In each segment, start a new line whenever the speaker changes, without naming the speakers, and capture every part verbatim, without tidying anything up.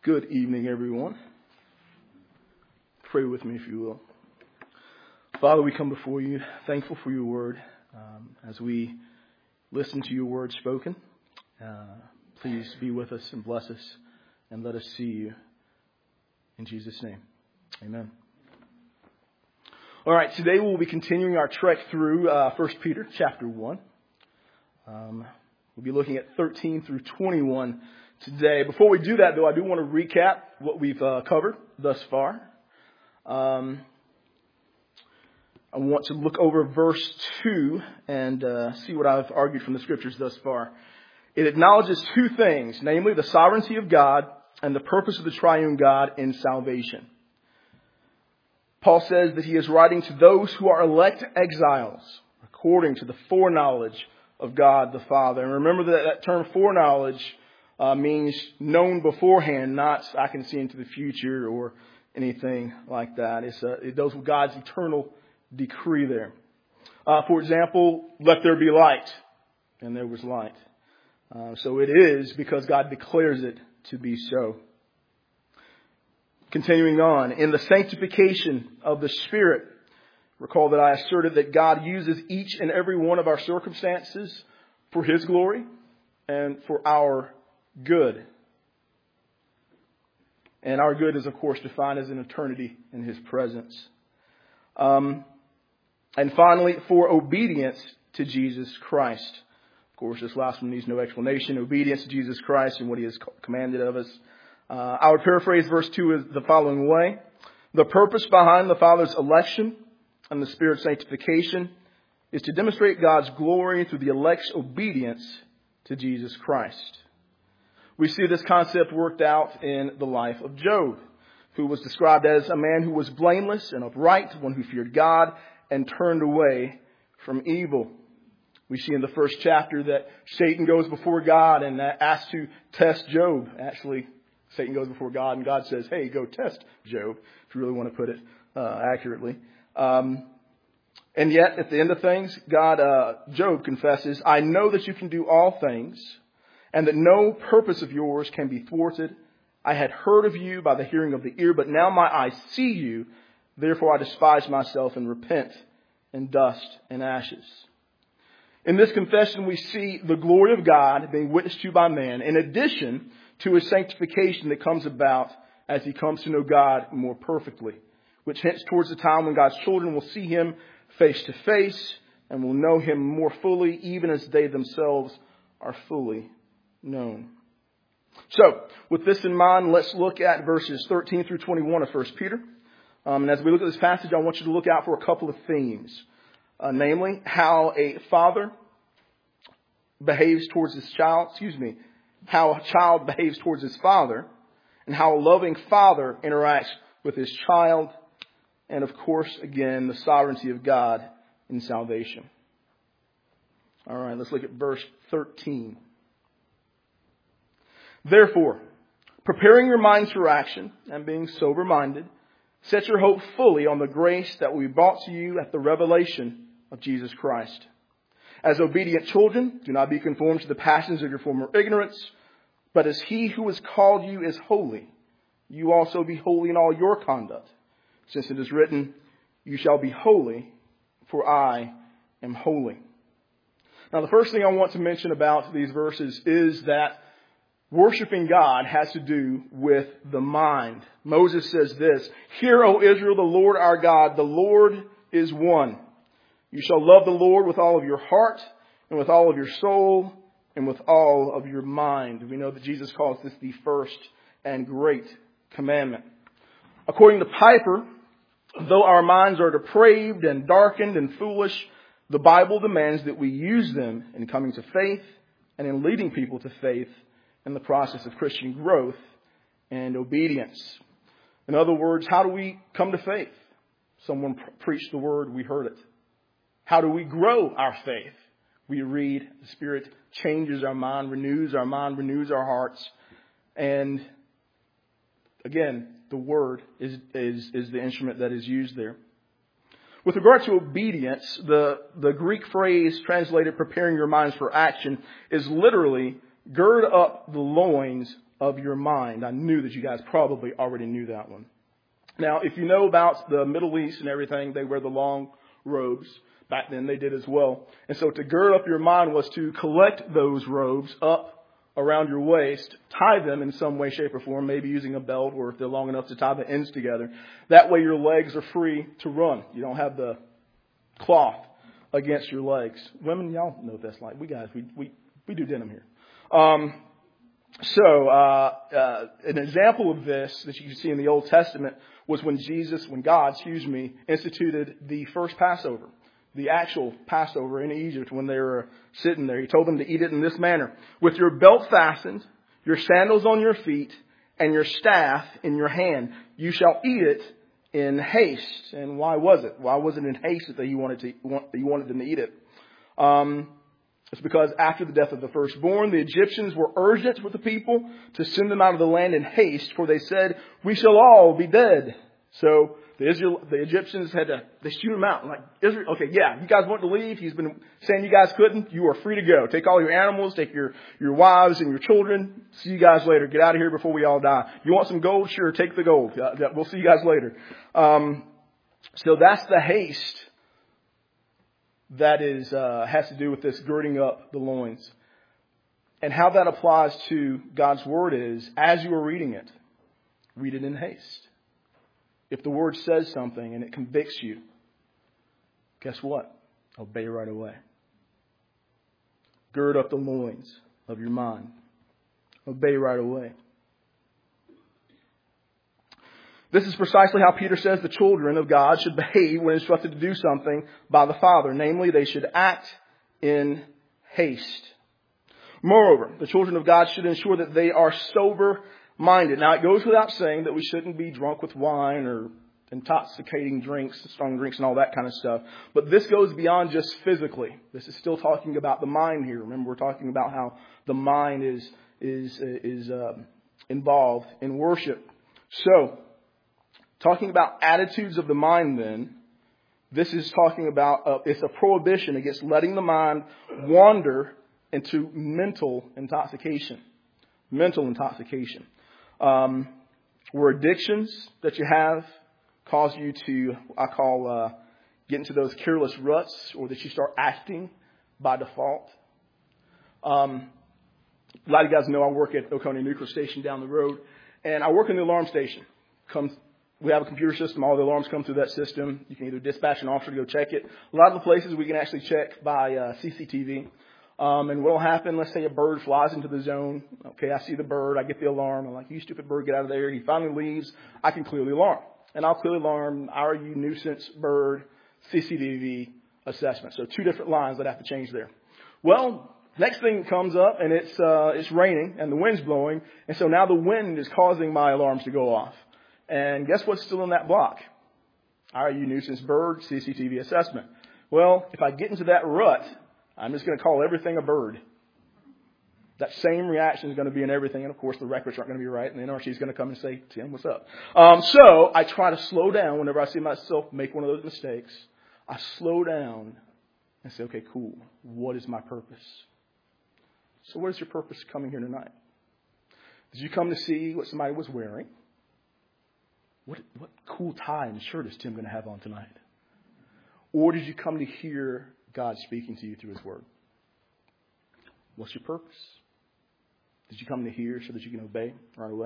Good evening, everyone. Pray with me, if you will. Father, we come before you, thankful for your word. Um, as we listen to your word spoken, uh, please be with us and bless us and let us see you. In Jesus' name, amen. All right, today we'll be continuing our trek through uh, First Peter chapter one. Um, we'll be looking at thirteen through twenty-one today. Before we do that, though, I do want to recap what we've uh, covered thus far. Um, I want to look over verse two and uh, see what I've argued from the scriptures thus far. It acknowledges two things, namely the sovereignty of God and the purpose of the triune God in salvation. Paul says that he is writing to those who are elect exiles according to the foreknowledge of God the Father. And remember that that term foreknowledge uh, means known beforehand, not I can see into the future or anything like that. It's uh, it deals with God's eternal decree there. Uh, for example, let there be light, and there was light. Uh, so it is because God declares it to be so. Continuing on, in the sanctification of the Spirit, recall that I asserted that God uses each and every one of our circumstances for His glory and for our good. And our good is, of course, defined as an eternity in His presence. Um, and finally, for obedience to Jesus Christ. Of course, this last one needs no explanation. Obedience to Jesus Christ and what He has commanded of us. Uh, I would paraphrase verse two as the following way. The purpose behind the Father's election and the Spirit's sanctification is to demonstrate God's glory through the elect's obedience to Jesus Christ. We see this concept worked out in the life of Job, who was described as a man who was blameless and upright, one who feared God and turned away from evil. We see in the first chapter that Satan goes before God and asks to test Job. Actually, Satan goes before God and God says, hey, go test Job, if you really want to put it uh, accurately. Um, and yet, at the end of things, God, uh, Job confesses, I know that you can do all things and that no purpose of yours can be thwarted. I had heard of you by the hearing of the ear, but now my eyes see you. Therefore, I despise myself and repent in dust and ashes. In this confession, we see the glory of God being witnessed to by man, in addition to His sanctification that comes about as he comes to know God more perfectly, which hints towards the time when God's children will see Him face to face and will know Him more fully, even as they themselves are fully known. So, with this in mind, let's look at verses thirteen through twenty-one of First Peter. Um, and as we look at this passage, I want you to look out for a couple of themes. Uh, namely, how a father behaves towards his child, excuse me, how a child behaves towards his father, and how a loving father interacts with his child, and of course, again, the sovereignty of God in salvation. All right, let's look at verse thirteen. Therefore, preparing your minds for action and being sober-minded, set your hope fully on the grace that will be brought to you at the revelation of Jesus Christ. As obedient children, do not be conformed to the passions of your former ignorance, but as He who has called you is holy, you also be holy in all your conduct. Since it is written, you shall be holy, for I am holy. Now, the first thing I want to mention about these verses is that worshiping God has to do with the mind. Moses says this, Hear, O Israel, the Lord our God, the Lord is one. You shall love the Lord with all of your heart and with all of your soul and with all of your mind. We know that Jesus calls this the first and great commandment. According to Piper, though our minds are depraved and darkened and foolish, the Bible demands that we use them in coming to faith and in leading people to faith in the process of Christian growth and obedience. In other words, how do we come to faith? Someone preached the word, we heard it. How do we grow our faith? We read, the Spirit changes our mind, renews our mind, renews our hearts. And again, the word is, is, is the instrument that is used there. With regard to obedience, the, the Greek phrase translated preparing your minds for action is literally gird up the loins of your mind. I knew that you guys probably already knew that one. Now, if you know about the Middle East and everything, they wear the long robes. Back then they did as well. And so to gird up your mind was to collect those robes up around your waist, tie them in some way, shape, or form, maybe using a belt, or if they're long enough to tie the ends together. That way your legs are free to run. You don't have the cloth against your legs. Women, y'all know what that's like. We guys, we we, we do denim here. Um, so uh, uh, an example of this that you can see in the Old Testament was when Jesus, when God, excuse me, instituted the first Passover. The actual Passover in Egypt when they were sitting there. He told them to eat it in this manner. With your belt fastened, your sandals on your feet, and your staff in your hand. You shall eat it in haste. And why was it? Why was it in haste that he wanted to that he wanted them to eat it? Um, it's because after the death of the firstborn, the Egyptians were urgent with the people to send them out of the land in haste, for they said, "We shall all be dead." So the Israel, the Egyptians had to, they shoot him out. Like, Israel, okay, yeah, you guys want to leave. He's been saying you guys couldn't. You are free to go. Take all your animals, take your, your wives and your children. See you guys later. Get out of here before we all die. You want some gold? Sure, take the gold. We'll see you guys later. Um, so that's the haste that is, uh, has to do with this girding up the loins. And how that applies to God's word is, as you are reading it, read it in haste. If the word says something and it convicts you, guess what? Obey right away. Gird up the loins of your mind. Obey right away. This is precisely how Peter says the children of God should behave when instructed to do something by the Father. Namely, they should act in haste. Moreover, the children of God should ensure that they are sober minded. Now, it goes without saying that we shouldn't be drunk with wine or intoxicating drinks, strong drinks and all that kind of stuff. But this goes beyond just physically. This is still talking about the mind here. Remember, we're talking about how the mind is is is uh, involved in worship. So, talking about attitudes of the mind then, this is talking about, uh, it's a prohibition against letting the mind wander into mental intoxication. Mental intoxication. Um, where addictions that you have cause you to, I call, uh, get into those careless ruts, or that you start acting by default. Um, a lot of you guys know I work at Oconee Nuclear Station down the road, and I work in the alarm station. Comes, we have a computer system. All the alarms come through that system. You can either dispatch an officer to go check it. A lot of the places we can actually check by uh, C C T V. Um, and what will happen, let's say a bird flies into the zone. Okay, I see the bird. I get the alarm. I'm like, you stupid bird, get out of there. He finally leaves. I can clearly alarm. And I'll clearly alarm R U nuisance bird C C T V assessment. So two different lines that I have to change there. Well, next thing comes up and it's, uh, it's raining and the wind's blowing. And so now the wind is causing my alarms to go off. And guess what's still in that block? R U nuisance bird C C T V assessment. Well, if I get into that rut, I'm just going to call everything a bird. That same reaction is going to be in everything. And, of course, the records aren't going to be right. And the N R C is going to come and say, Tim, what's up? Um, so I try to slow down whenever I see myself make one of those mistakes. I slow down and say, okay, cool. What is my purpose? So what is your purpose coming here tonight? Did you come to see what somebody was wearing? What, what cool tie and shirt is Tim going to have on tonight? Or did you come to hear God speaking to you through His Word? What's your purpose? Did you come to hear so that you can obey right away?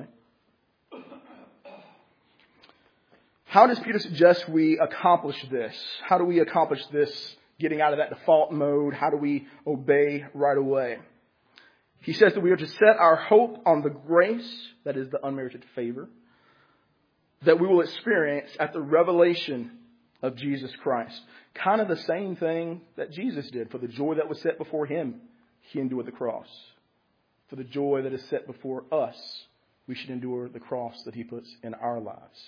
How does Peter suggest we accomplish this? How do we accomplish this, getting out of that default mode? How do we obey right away? He says that we are to set our hope on the grace, that is the unmerited favor, that we will experience at the revelation of Jesus Christ. Kind of the same thing that Jesus did. For the joy that was set before Him, He endured the cross. For the joy that is set before us, we should endure the cross that He puts in our lives.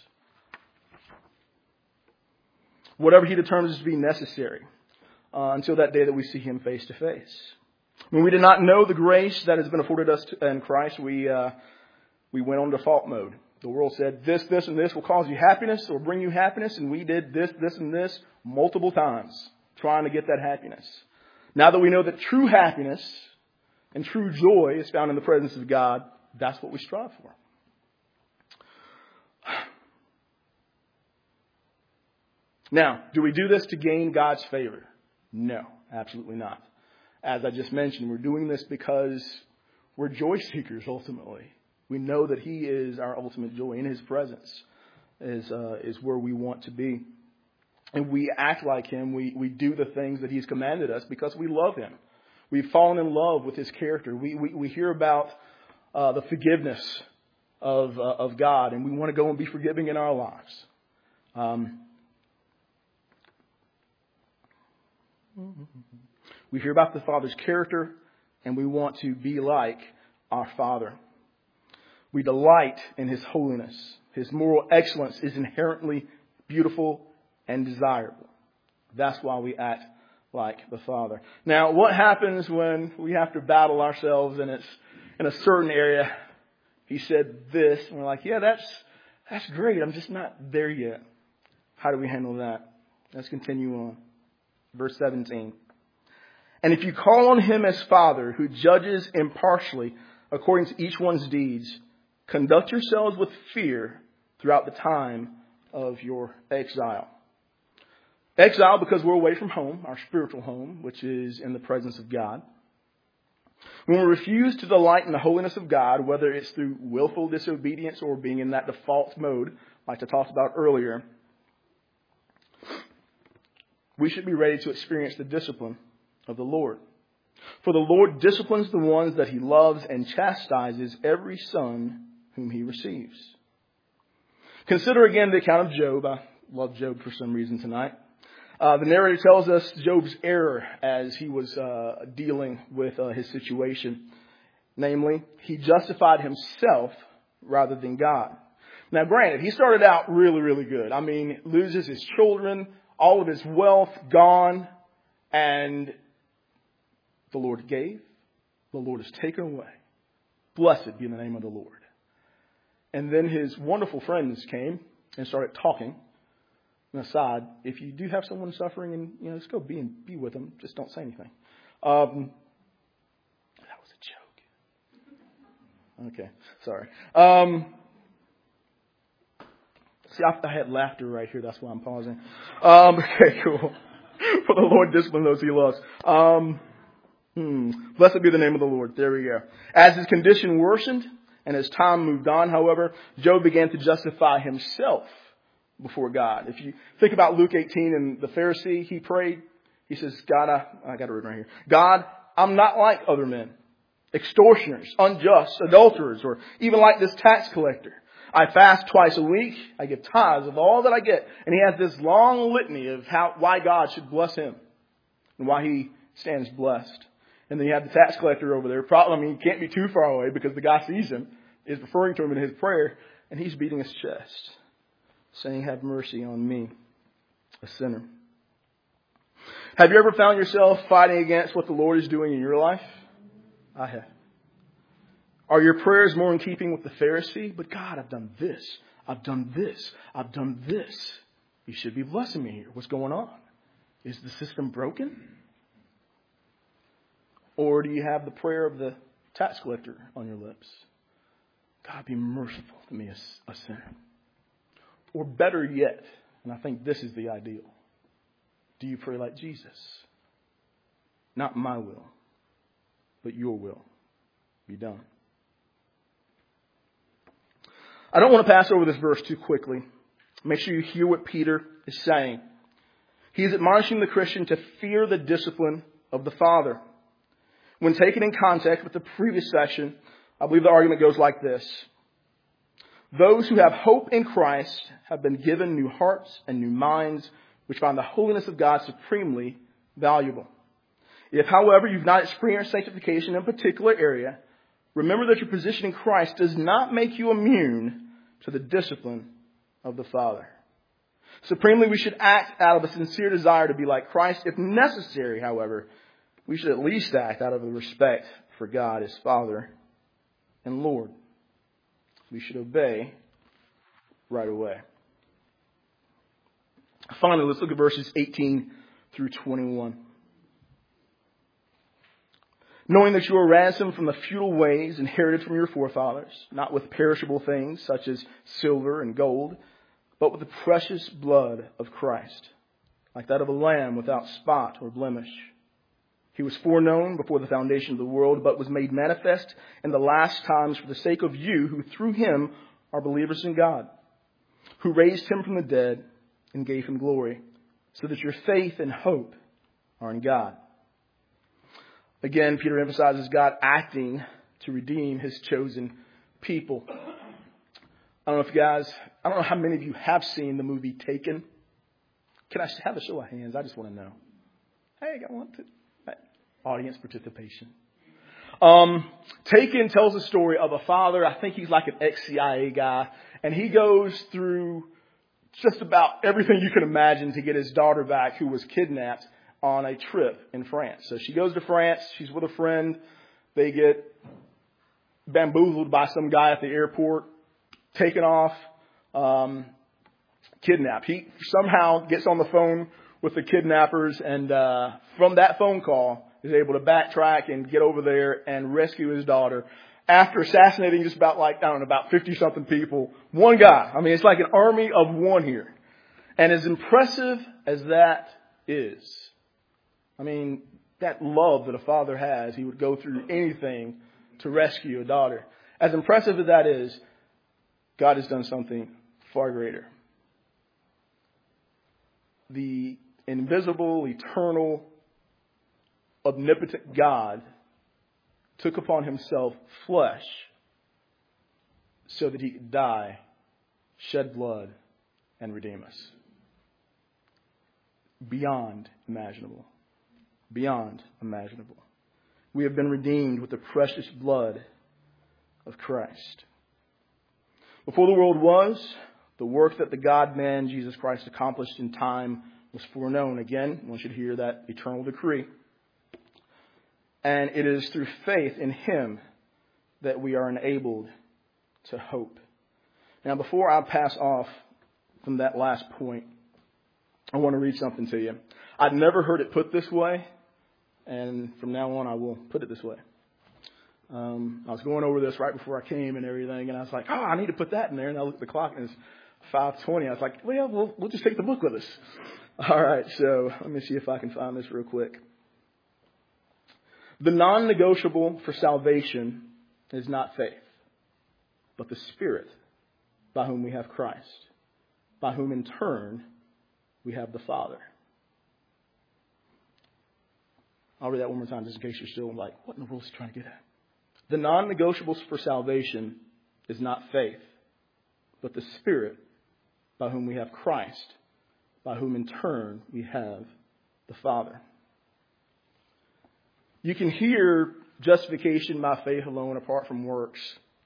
Whatever He determines to be necessary uh, until that day that we see Him face to face. When we did not know the grace that has been afforded us in Christ, we uh, we went on default mode. The world said, this, this, and this will cause you happiness or bring you happiness. And we did this, this, and this multiple times trying to get that happiness. Now that we know that true happiness and true joy is found in the presence of God, That's what we strive for. Now, do we do this to gain God's favor? No, absolutely not. As I just mentioned, we're doing this because we're joy seekers ultimately. We know that He is our ultimate joy. In His presence is uh, is where we want to be. And we act like Him. We, we do the things that He's commanded us because we love Him. We've fallen in love with His character. We we, we hear about uh, the forgiveness of uh, of God, and we want to go and be forgiving in our lives. Um, we hear about the Father's character, and we want to be like our Father. We delight in His holiness. His moral excellence is inherently beautiful and desirable. That's why we act like the Father. Now, what happens when we have to battle ourselves and it's in a certain area? He said this, and we're like, yeah, that's that's great. I'm just not there yet. How do we handle that? Let's continue on. Verse seventeen. And if you call on Him as Father, who judges impartially according to each one's deeds, conduct yourselves with fear throughout the time of your exile. Exile because we're away from home, our spiritual home, which is in the presence of God. When we refuse to delight in the holiness of God, whether it's through willful disobedience or being in that default mode, like I talked about earlier, we should be ready to experience the discipline of the Lord. For the Lord disciplines the ones that He loves and chastises every son whom He receives. Consider again the account of Job. I love Job for some reason tonight. Uh, the narrator tells us Job's error as he was uh, dealing with uh, his situation. Namely, he justified himself rather than God. Now, granted, he started out really, really good. I mean, loses his children, all of his wealth gone, and the Lord gave, the Lord has taken away. Blessed be the name of the Lord. And then his wonderful friends came and started talking. And aside, if you do have someone suffering, and you know, just go be and be with them. Just don't say anything. Um, that was a joke. Okay, sorry. Um, see, I, I had laughter right here. That's why I'm pausing. Um, okay, cool. For the Lord discipline those He loves. Um, hmm. Blessed be the name of the Lord. There we go. As his condition worsened and as time moved on, however, Job began to justify himself before God. If you think about Luke eighteen and the Pharisee, he prayed. He says, God, I, I got it written right here. God, I'm not like other men, extortioners, unjust, adulterers, or even like this tax collector. I fast twice a week. I give tithes of all that I get. And he has this long litany of how why God should bless him and why he stands blessed. And then you have the tax collector over there. Probably, I mean, he can't be too far away because the guy sees him, is referring to him in his prayer, and he's beating his chest, saying, have mercy on me, a sinner. Have you ever found yourself fighting against what the Lord is doing in your life? I have. Are your prayers more in keeping with the Pharisee? But God, I've done this. I've done this. I've done this. You should be blessing me here. What's going on? Is the system broken? Or do you have the prayer of the tax collector on your lips? God, be merciful to me, a sinner. Or better yet, and I think this is the ideal, do you pray like Jesus? Not my will, but your will be done. I don't want to pass over this verse too quickly. Make sure you hear what Peter is saying. He is admonishing the Christian to fear the discipline of the Father. When taken in context with the previous section, I believe the argument goes like this. Those who have hope in Christ have been given new hearts and new minds, which find the holiness of God supremely valuable. If, however, you've not experienced sanctification in a particular area, remember that your position in Christ does not make you immune to the discipline of the Father. Supremely, we should act out of a sincere desire to be like Christ. If necessary, however, we should at least act out of a respect for God as Father and Lord. We should obey right away. Finally, let's look at verses eighteen through twenty-one. knowing that you are ransomed from the futile ways inherited from your forefathers, not with perishable things such as silver and gold, but with the precious blood of Christ, like that of a lamb without spot or blemish. He was foreknown before the foundation of the world, but was made manifest in the last times for the sake of you, who through him are believers in God, who raised him from the dead and gave him glory, so that your faith and hope are in God. Again, Peter emphasizes God acting to redeem his chosen people. I don't know if you guys, I don't know how many of you have seen the movie Taken. Can I have a show of hands? I just want to know. Hey, I got one too. Audience participation. Um, Taken tells the story of a father. I think he's like an ex-C I A guy. And he goes through just about everything you can imagine to get his daughter back, who was kidnapped on a trip in France. So she goes to France. She's with a friend. They get bamboozled by some guy at the airport, taken off, um, kidnapped. He somehow gets on the phone with the kidnappers, and uh, from that phone call is able to backtrack and get over there and rescue his daughter after assassinating just about like, I don't know, about fifty-something people. One guy. I mean, it's like an army of one here. And as impressive as that is, I mean, that love that a father has, he would go through anything to rescue a daughter. As impressive as that is, God has done something far greater. The invisible, eternal, omnipotent God took upon himself flesh so that he could die, shed blood, and redeem us. Beyond imaginable. Beyond imaginable. We have been redeemed with the precious blood of Christ. Before the world was, the work that the God-man Jesus Christ accomplished in time was foreknown. Again, one should hear that eternal decree. And it is through faith in him that we are enabled to hope. Now, before I pass off from that last point, I want to read something to you. I'd never heard it put this way, and from now on I will put it this way. Um, I was going over this right before I came and everything, and I was like, oh, I need to put that in there. And I looked at the clock, and it's five twenty. I was like, well, we'll, we'll just take the book with us. All right, so let me see if I can find this real quick. The non-negotiable for salvation is not faith, but the Spirit, by whom we have Christ, by whom in turn we have the Father. I'll read that one more time just in case you're still like, what in the world is he trying to get at? The non-negotiables for salvation is not faith, but the Spirit, by whom we have Christ, by whom in turn we have the Father. You can hear justification by faith alone apart from works.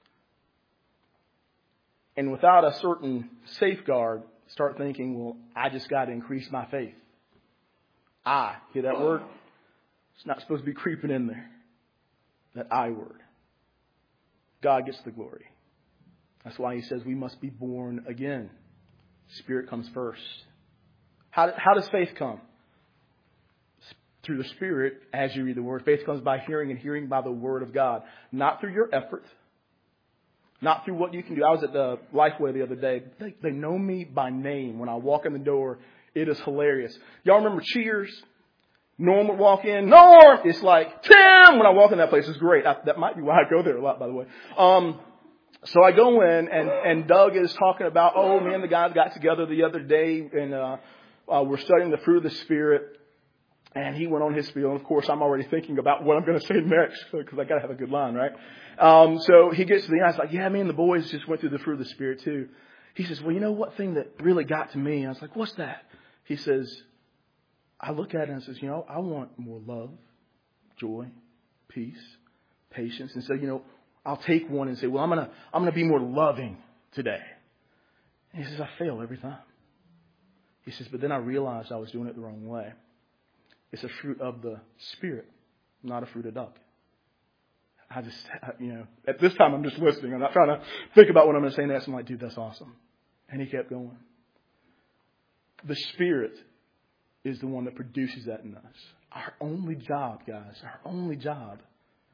And without a certain safeguard, start thinking, well, I just got to increase my faith. I, hear that word? It's not supposed to be creeping in there. That I word. God gets the glory. That's why he says we must be born again. Spirit comes first. How, how does faith come? Through the Spirit as you read the Word. Faith comes by hearing, and hearing by the Word of God. Not through your effort. Not through what you can do. I was at the Lifeway the other day. They, they know me by name when I walk in the door. It is hilarious. Y'all remember Cheers? Norm would walk in. Norm! It's like, Tim! When I walk in that place, it's great. I, that might be why I go there a lot, by the way. Um, so I go in, and, and Doug is talking about, oh, man, the guys got together the other day, and uh, uh, we're studying the fruit of the Spirit. And he went on his spiel. And, of course, I'm already thinking about what I'm going to say next because I got to have a good line, right? Um, so he gets to the end. I was like, yeah, man, the boys just went through the fruit of the Spirit, too. He says, well, you know what thing that really got to me? And I was like, what's that? He says, I look at it and says, you know, I want more love, joy, peace, patience. And so, you know, I'll take one and say, well, I'm going to I'm going to be more loving today. And he says, I fail every time. He says, but then I realized I was doing it the wrong way. It's a fruit of the Spirit, not a fruit of duck. I just, you know, at this time I'm just listening. I'm not trying to think about what I'm going to say next. I'm like, dude, that's awesome. And he kept going. The Spirit is the one that produces that in us. Our only job, guys, our only job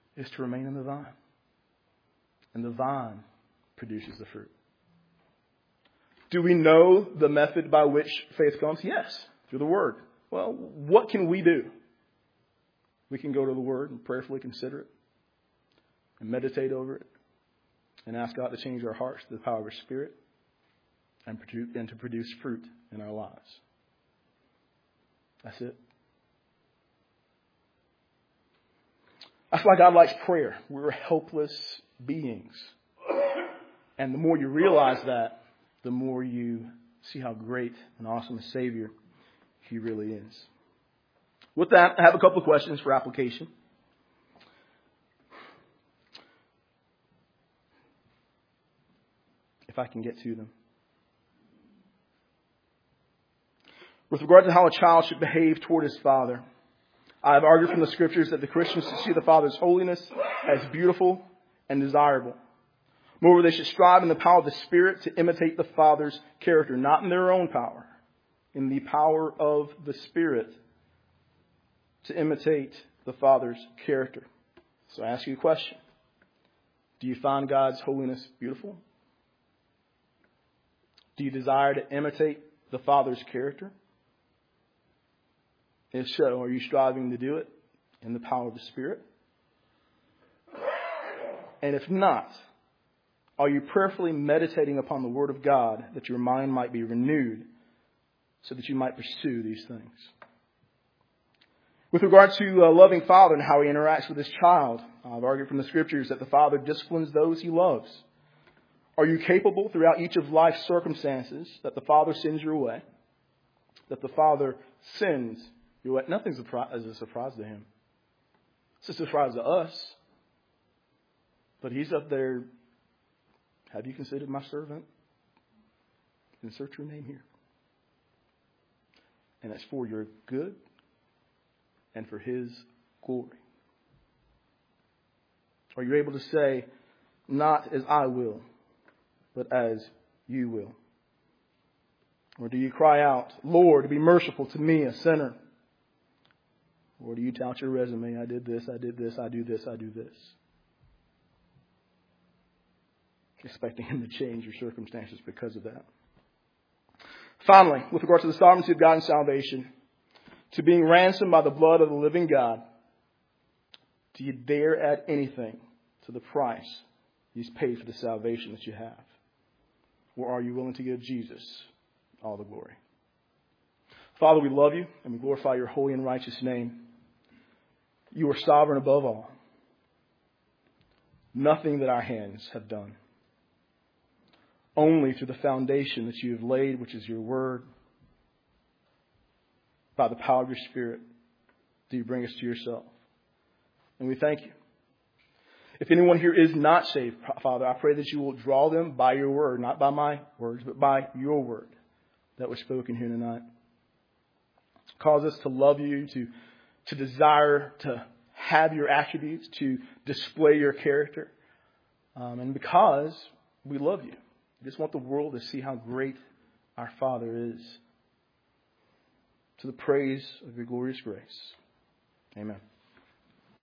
is to remain in the vine. And the vine produces the fruit. Do we know the method by which faith comes? Yes, through the Word. Well, what can we do? We can go to the Word and prayerfully consider it and meditate over it and ask God to change our hearts to the power of His Spirit and, produce, and to produce fruit in our lives. That's it. That's why God likes prayer. We're helpless beings. And the more you realize that, the more you see how great and awesome a Savior He really is. With that, I have a couple of questions for application. If I can get to them. With regard to how a child should behave toward his father, I have argued from the Scriptures that the Christians should see the Father's holiness as beautiful and desirable. Moreover, they should strive in the power of the Spirit to imitate the Father's character, not in their own power, in the power of the Spirit to imitate the Father's character. So I ask you a question. Do you find God's holiness beautiful? Do you desire to imitate the Father's character? If so, are you striving to do it in the power of the Spirit? And if not, are you prayerfully meditating upon the Word of God that your mind might be renewed so that you might pursue these things? With regard to a loving father and how he interacts with his child, I've argued from the Scriptures that the father disciplines those he loves. Are you capable throughout each of life's circumstances that the Father sends your way? That the Father sends your way? Nothing's a surprise to Him. It's a surprise to us. But He's up there. Have you considered my servant? Insert your name here. And it's for your good and for His glory. Are you able to say, not as I will, but as you will? Or do you cry out, Lord, be merciful to me, a sinner? Or do you tout your resume, I did this, I did this, I do this, I do this? Expecting Him to change your circumstances because of that. Finally, with regard to the sovereignty of God and salvation, to being ransomed by the blood of the living God, do you dare add anything to the price He's paid for the salvation that you have? Or are you willing to give Jesus all the glory? Father, we love You and we glorify Your holy and righteous name. You are sovereign above all. Nothing that our hands have done. Only through the foundation that You have laid, which is Your word, by the power of Your Spirit, do You bring us to Yourself. And we thank You. If anyone here is not saved, Father, I pray that You will draw them by Your word, not by my words, but by Your word that was spoken here tonight. Cause us to love You, to, to desire to have Your attributes, to display Your character. Um, and because we love You, we just want the world to see how great our Father is. To the praise of Your glorious grace. Amen.